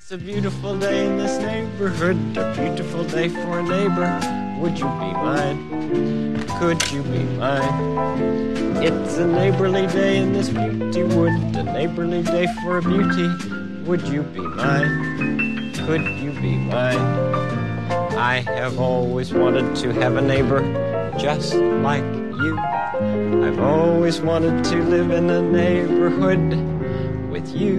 It's a beautiful day in this neighborhood, a beautiful day for a neighbor. Would you be mine? Could you be mine? It's a neighborly day in this beauty wood, a neighborly day for a beauty. Would you be mine? Could you be mine? I have always wanted to have a neighbor just like you. I've always wanted to live in a neighborhood with you.